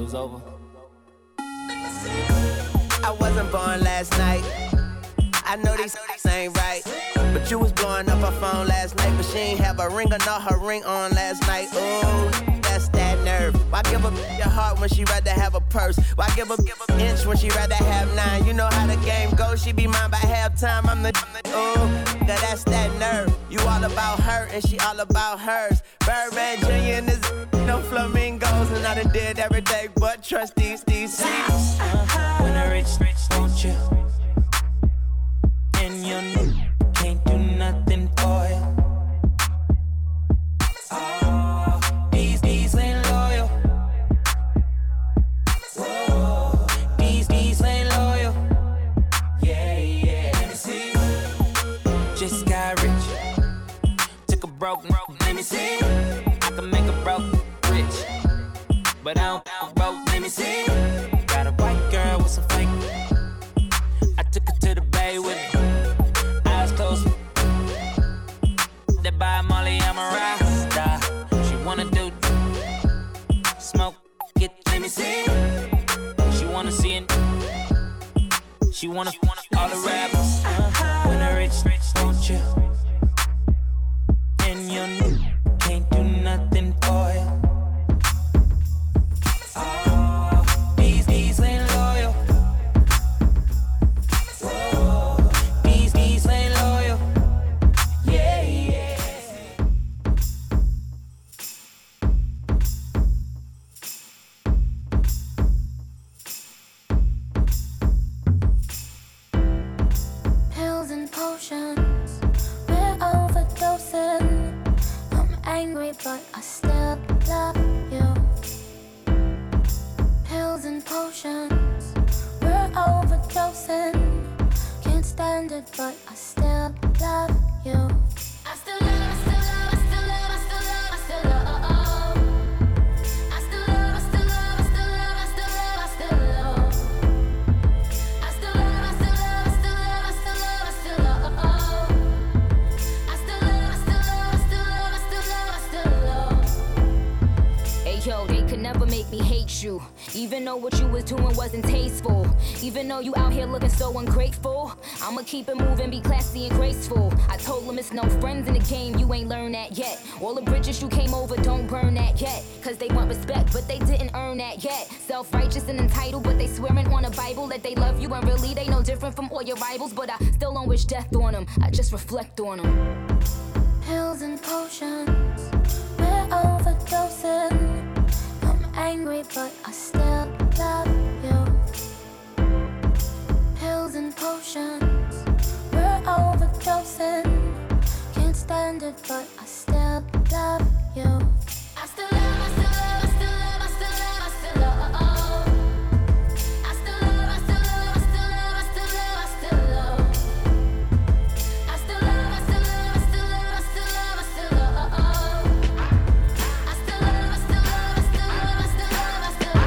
was over. I wasn't born last night. I know these ain't right. But you was blowing up her phone last night. But she ain't have a ring or not her ring on last night. Ooh, that's that nerve. Why give a your heart when she rather have a purse? Why give a inch when she rather have 9? You know how the game goes. She be mine by halftime. I'm the ooh, that's that nerve. You all about her and she all about hers. Birdman Jr. and this no flamingos. And I done did everything but trust these seats. When I rich, don't you? And you can't do nothing for you. Oh, these ain't loyal. Whoa, these ain't loyal. Yeah, let me see. Just got rich. Took a broke, let me see. I can make a broke rich. But I don't broke, let me see. Got a white girl with some fake. I took her to the bay with me. Eyes closed. That by Molly, I'm a rasta. She wanna do smoke, get, let me see. She wanna see it. She wanna all the rappers. When I rich, don't you? And you can't do nothing for you. Oh, these ain't loyal. Whoa, these ain't loyal. Yeah. Pills and potions, we're overdosing. I'm angry, but I still love you. Pills and potions, we're overdosing. Can't stand it, but I still love you. I still love, I still love, I still love, I still love, I still love. I still love, I still love, I still love, I still love, I still love. I still love, I still love, I still love, I still love, I still love. I still love, I still love, I still love, I still love, I still love. Hey yo, they could never make me hate you. Even though what you was doing wasn't tasteful. Even though you out here looking so ungrateful. I'ma keep it moving, be classy and graceful. I told them it's no friends in the game, you ain't learned that yet. All the bridges you came over, don't burn that yet. Cause they want respect, but they didn't earn that yet. Self-righteous and entitled, but they swearing on a Bible that they love you. And really they no different from all your rivals. But I still don't wish death on them, I just reflect on them. Pills and potions, we're overdosing. I'm angry, but I still love you. Pills and potions, we're overdosing. Can't stand it, but I still love you. I still love, I still love, I still love, I still love, I still love. I still love, I still love, I still love, I still love, I still love. I still love, I still love, I still love, I still love, I still love. I still love, I still love, I still love, I still love, I still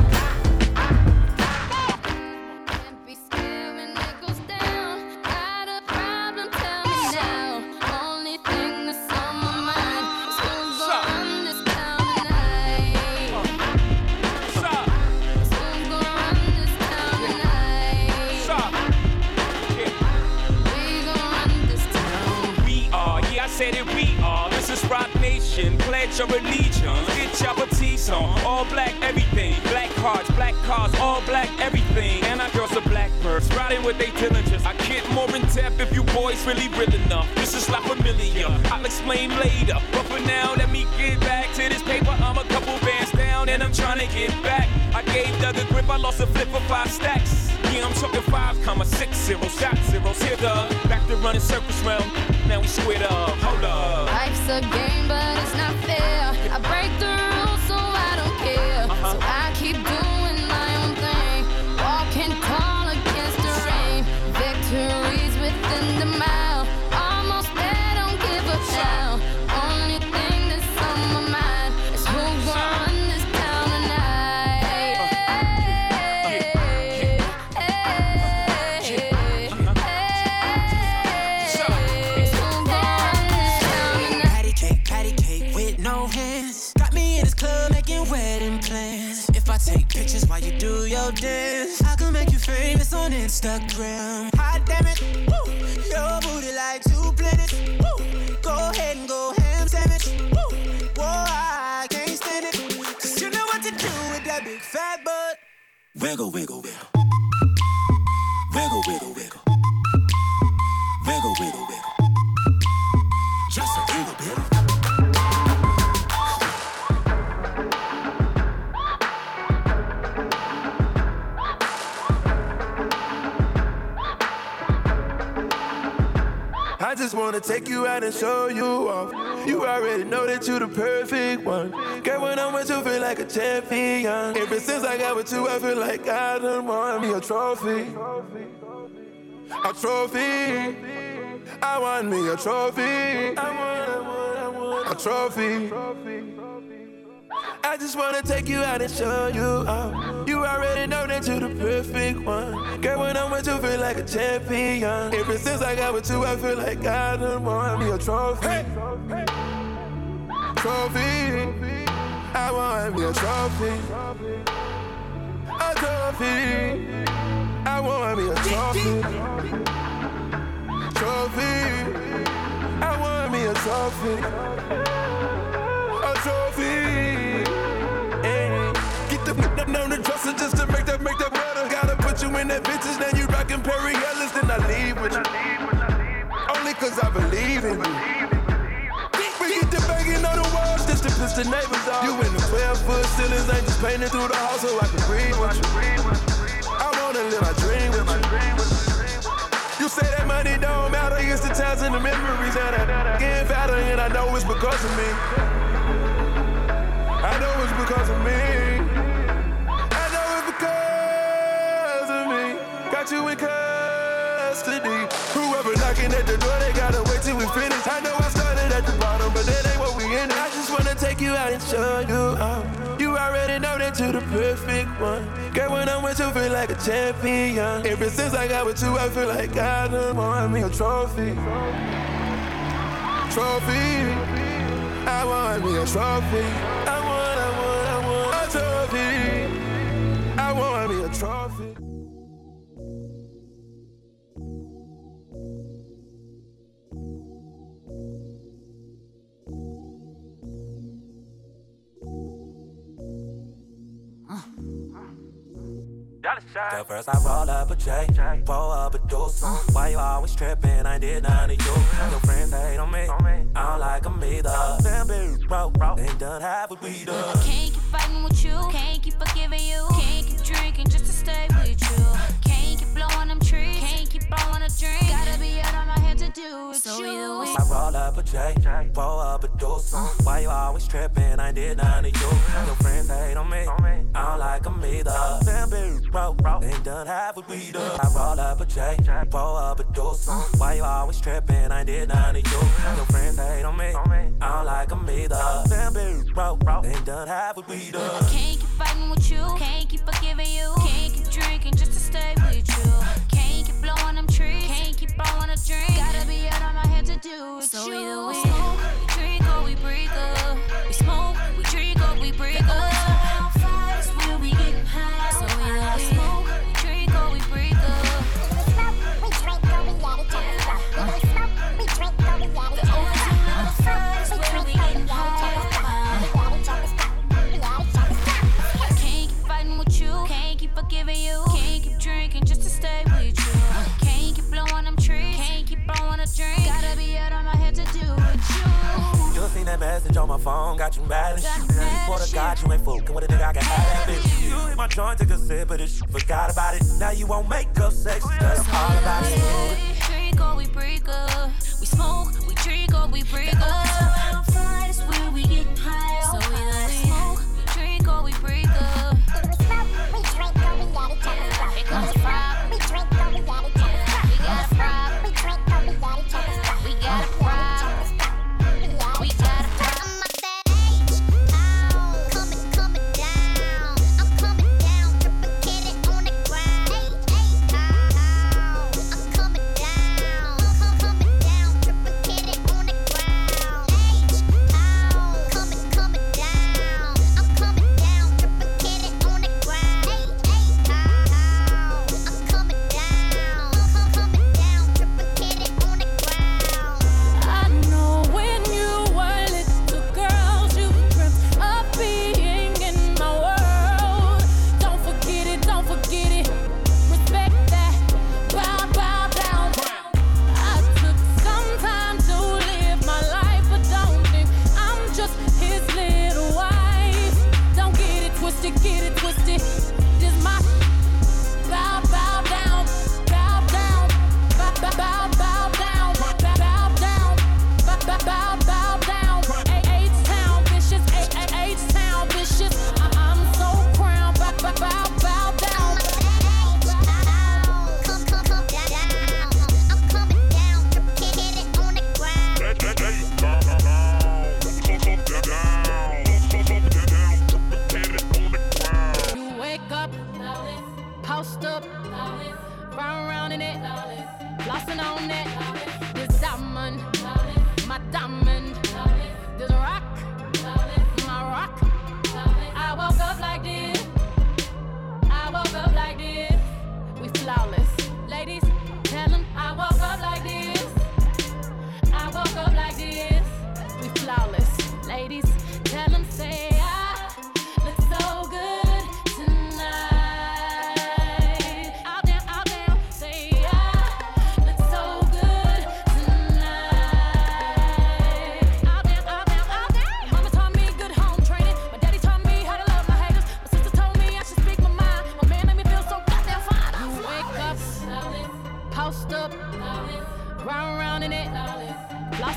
love. Can't be scared when it goes down. Got a problem, tell me now. Only thing that's on my mind is who's gonna run this town tonight. Who's gonna run this town tonight? We gonna run this town. We are, yeah, I said it, we are. This is Rock Nation, pledge your allegiance. Get your petite on, all black everything. Black hearts, black cars, all black everything. And our girls are blackbirds, riding with they diligence. I get more in depth if you boys really real enough. This is La Familia, I'll explain later. But for now, let me get back to this paper. I'm a couple bands down and I'm trying to get back. I gave Doug a grip, I lost a flip for 5 stacks. Yeah, I'm talking 5,60, shot zeros. Here, Doug, back to running circles round. Now we squared up, hold up. Life's a game, but it's not fair. I break the rules, so I don't care. So I keep doing my own thing. Walking tall against the rain. Victories within the mile. Almost there, don't give up now. Only thing that's on my mind is who's gonna run this town tonight. Patty cake with no hands. Got me Take pictures while you do your dance. I can make you famous on Instagram. Hot damn it, woo. Your booty like 2 planets. Woo. Go ahead and go ham sandwich. Woo. Whoa, I can't stand it. Cause you know what to do with that big fat butt. Wiggle, wiggle, wiggle. Wiggle, wiggle, wiggle. Wiggle, wiggle, wiggle. Just a little bit. I just wanna take you out and show you off. You already know that you the perfect one. Girl, when I'm with you, feel like a champion. Ever since I got with you, I feel like I done won me a trophy. A trophy. I want me a trophy. I want a trophy. I just wanna take you out and show you off. You already know that you're the perfect one. Girl, when I'm with you, feel like a champion. Ever since I got with you, I feel like I done won me a trophy. Hey. Trophy. I want me a trophy. A trophy. I want me a trophy. Trophy. I want me a trophy. A trophy. On the dresser just to make that better. Gotta put you in that vintage, now you rockin' Perry Ellis, then I leave with you. Only cause I believe in you. We get the banging on the walls just to piss the neighbors off. You in the 12-foot ceilings, ain't just painting through the house so I can breathe with you. I wanna live my dream with you. You say that money don't matter, it's the times and the memories that I get fatter, and I know it's because of me. I know it's because of me. Got you in custody. Whoever knocking at the door, they gotta wait till we finish. I know I started at the bottom, but that ain't what we in. I just wanna take you out and show you out. You already know that you're the perfect one. Girl, when I'm with you, feel like a champion. Ever since I got with you, I feel like I done won me a trophy. Trophy. I want me a trophy. I want a trophy. I want me a trophy. So first I roll up a J, roll up a deuce. Why you always tripping? I did none of you. Your friends hate on me, I don't like them either. Them bitches broke, ain't done half what we done. Can't keep fighting with you, can't keep forgiving you. Can't keep drinking just to stay with you. Can't keep blowing them trees, can't keep blowing a drink. Gotta be out of my head to do with so you. I roll up a J, roll up a deuce. Why you always tripping? I did none of you. Your friends hate on me, I don't like them either. Them bitches broke, ain't done half what we done. I roll up a J, roll up a deuce. Why you always tripping? I did none of you. Your friends hate on me, I don't like them either. Them bitches broke, ain't done half what we done. Can't keep fighting with you, can't keep forgiving you. Can't keep drinking just to stay with you. Can't keep blowing them trees, can't keep blowing a drink. Gotta be out of my head to do with so you. We smoke, we drink or we break up. We smoke, we drink or we break up. How fast will we get high? So we smoke, we drink or we break up. We smoke, we drink or we let it turn up. We smoke, we drink or we let it turn up. How fast will we get high? Can't keep fighting with you, can't keep forgiving you. Can't keep drinking just to stay with you. Can't keep blowing them trees, can't keep blowing a drink. Gotta be out of my head to do with you. You seen that message on my phone, got you mad and shit. Before the God, you ain't fucking with a nigga, I can have that bitch. You hit my joint, take a sip of this shit, forgot about it. Now you won't make up sex, cause I'm all about it. We drink or we break up. We smoke, we drink or we break up. How fast will we get high? So we smoke, we drink or we break up. We smoke, we drink or we let it turn up. Here comes the fire. We drink or we let it turn up. We got a fry. We drink or we let it turn up. We got a fry. We got a fry. I'm up that H, coming down. I'm coming down, trippin', get it on the ground. I'm coming down, trippin',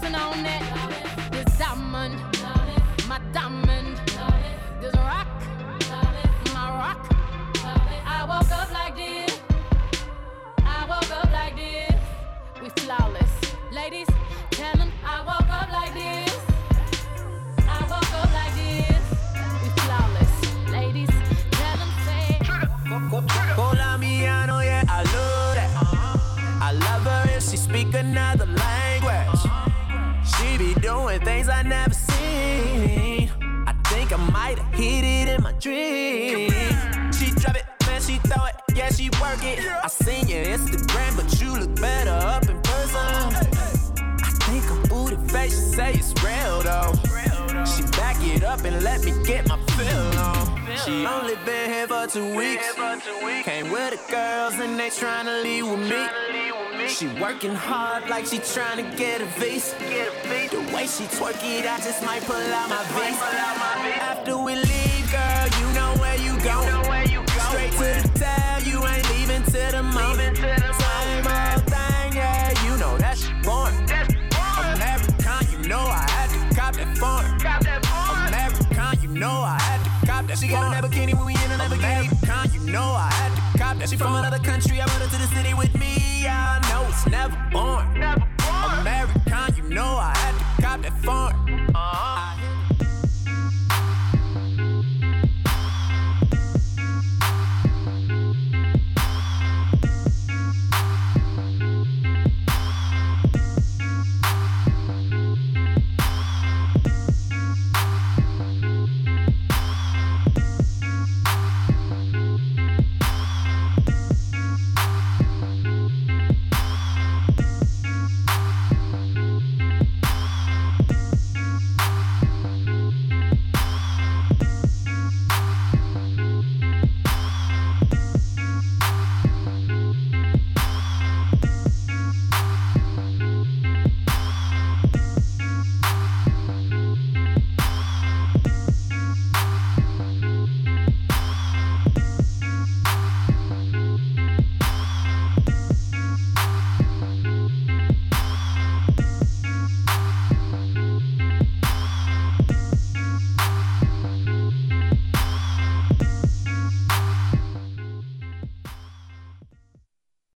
dancing on it. This diamond, my diamond. This rock, my rock. I woke up like this. I woke up like this. We flawless. Ladies, tell them I woke up like this. I woke up like this. We flawless. Ladies, tell them say. Colombiano, yeah, I love that. I love her if she speak another language. She be doing things I never seen. I think I might have hit it in my dream. She drop it, man, she throw it, yeah, she work it. I seen your Instagram, but you look better up in person. I think her booty face, she say it's real though. She back it up and let me get my feel on. She only been here for 2 weeks. Came with the girls and they tryna leave with me. She working hard like she tryna get a visa. The way she twerk it, I just might pull out my visa. After we leave, girl, you know where you going. Straight to the town, you ain't leaving till the moment. Same old thing, yeah, you know that shit boring. American, you know I had to cop that foreign. American, you know I had to cop that. She got a Lamborghini when we in a Lamborghini. American, you know I had to cop that. She from another country, I brought her to the city with me. I know it's never born. American, you